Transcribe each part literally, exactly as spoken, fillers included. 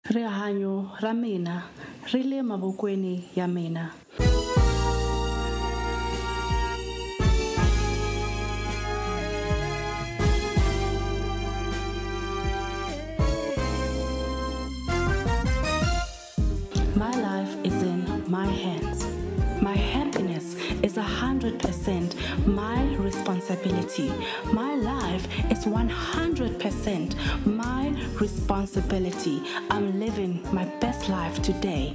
Rihanyo ra mina ri le mavokweni ya mina. My life is in my hands. My happiness is a hundred percent my responsibility. My life is one hundred percent my responsibility. I'm living my best life today.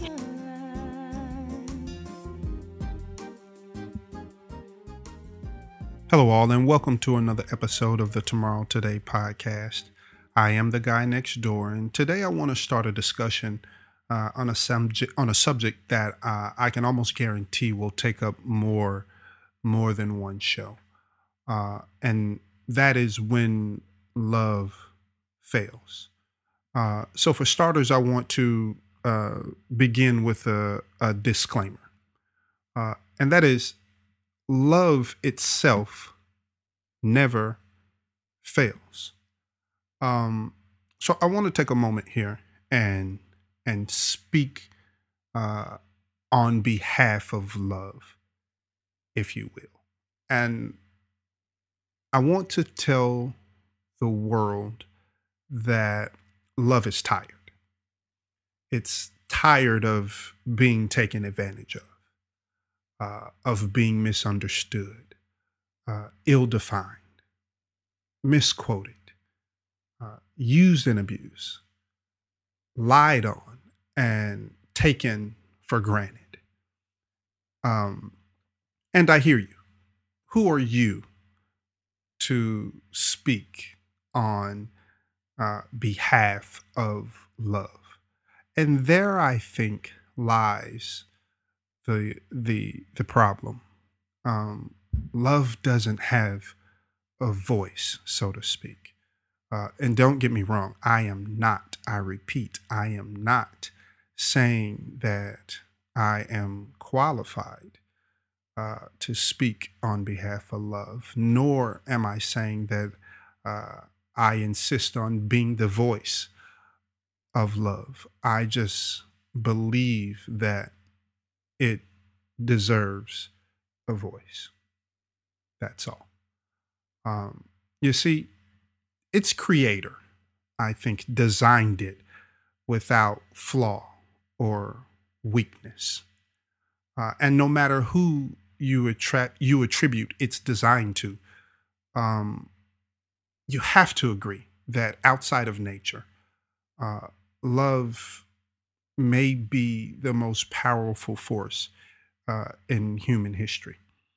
Hello, all, and welcome to another episode of the Tomorrow Today podcast. I am the guy next door, and today I want to start a discussion uh, on a subject on a subject that uh, I can almost guarantee will take up more more than one show, uh, and that is when love fails. Uh, so, for starters, I want to uh, begin with a, a disclaimer, uh, and that is, love itself never fails. Um, so I want to take a moment here and and speak uh, on behalf of love, if you will. And I want to tell the world that love is tired. It's tired of being taken advantage of. Uh, of being misunderstood, uh, ill-defined, misquoted, uh, used and abused, lied on, and taken for granted. Um, and I hear you. Who are you to speak on uh, behalf of love? And there, I think, lies the the the problem. Um, love doesn't have a voice, so to speak. Uh, and don't get me wrong, I am not, I repeat, I am not saying that I am qualified uh, to speak on behalf of love, nor am I saying that uh, I insist on being the voice of love. I just believe that it deserves a voice. That's all. Um, you see, its creator, I think, designed it without flaw or weakness. Uh, and no matter who you attract, you attribute its design to, um, you have to agree that outside of nature, uh, love may be the most powerful force uh, in human history.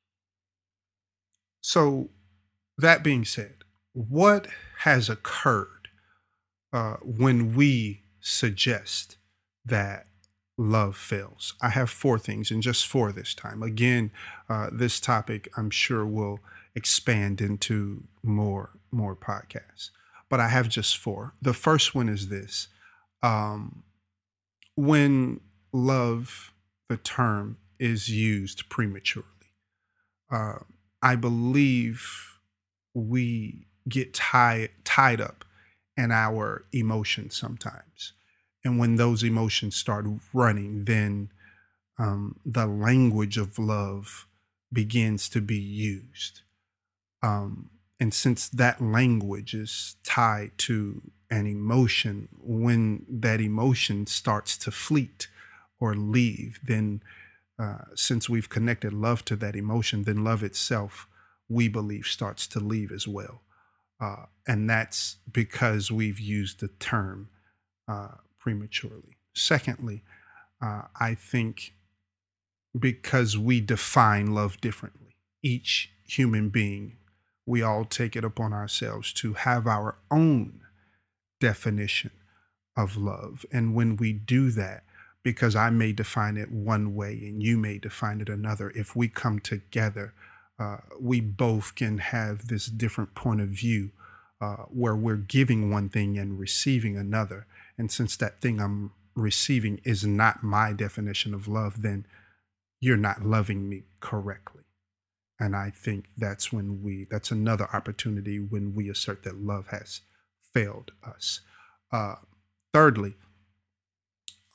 So, that being said, what has occurred uh, when we suggest that love fails? I have four things, and just four this time. Again, uh, this topic I'm sure will expand into more more podcasts, but I have just four. The first one is this. Um, When love, the term, is used prematurely, uh, I believe we get tied tied up in our emotions sometimes. And when those emotions start running, then um, the language of love begins to be used. Um, and since that language is tied to an emotion, when that emotion starts to fleet or leave, then uh, since we've connected love to that emotion, then love itself, we believe, starts to leave as well. Uh, and that's because we've used the term uh, prematurely. Secondly, uh, I think because we define love differently, each human being, we all take it upon ourselves to have our own definition of love. And when we do that, because I may define it one way and you may define it another, if we come together, uh, we both can have this different point of view uh, where we're giving one thing and receiving another. And since that thing I'm receiving is not my definition of love, then you're not loving me correctly. And I think that's when we, that's another opportunity when we assert that love has failed us. Uh, thirdly,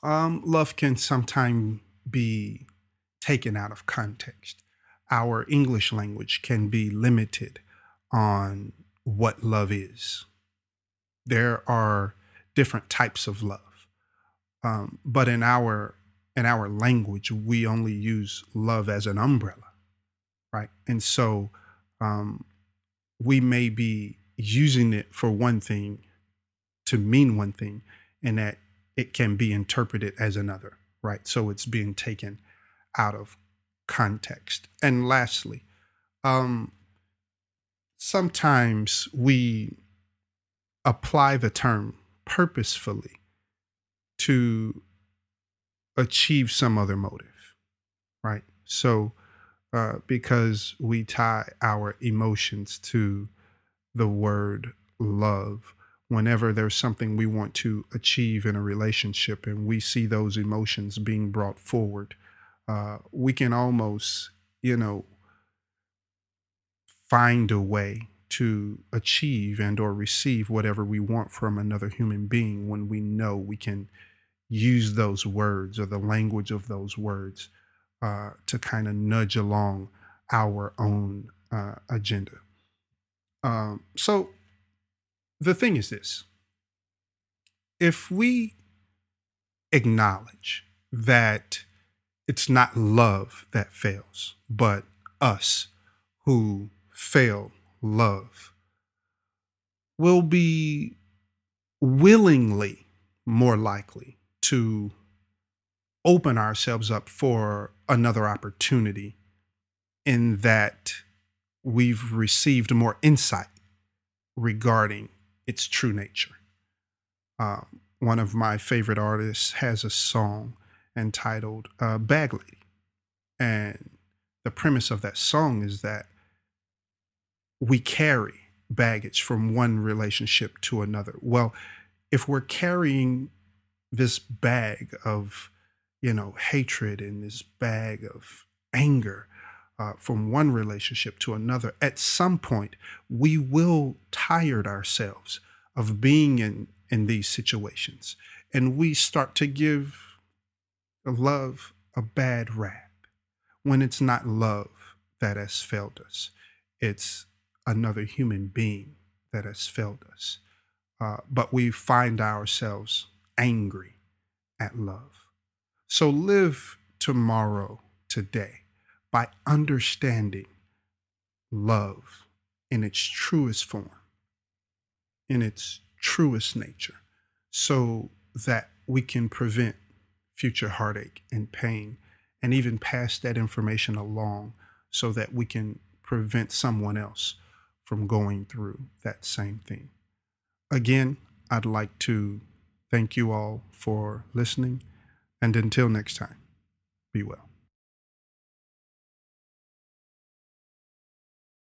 Um, love can sometimes be taken out of context. Our English language can be limited on what love is. There are different types of love, um, but in our in our language, we only use love as an umbrella, right? And so um, we may be using it for one thing to mean one thing, and that it can be interpreted as another, right? So it's being taken out of context. And lastly, um, sometimes we apply the term purposefully to achieve some other motive, right? So uh, because we tie our emotions to the word love, whenever there's something we want to achieve in a relationship and we see those emotions being brought forward, uh, we can almost, you know, find a way to achieve and or receive whatever we want from another human being when we know we can use those words or the language of those words uh, to kind of nudge along our own uh, agenda. Um, so the thing is this: if we acknowledge that it's not love that fails, but us who fail love, we'll be willingly more likely to open ourselves up for another opportunity, in that we've received more insight regarding its true nature. Um, one of my favorite artists has a song entitled uh, Bag Lady. And the premise of that song is that we carry baggage from one relationship to another. Well, if we're carrying this bag of, you know, hatred and this bag of anger uh, from one relationship to another, at some point we will tire ourselves of being in, in these situations. And we start to give love a bad rap when it's not love that has failed us. It's another human being that has failed us. Uh, but we find ourselves angry at love. So live tomorrow today by understanding love in its truest form, in its truest nature, so that we can prevent future heartache and pain, and even pass that information along so that we can prevent someone else from going through that same thing. Again, I'd like to thank you all for listening, and until next time, be well.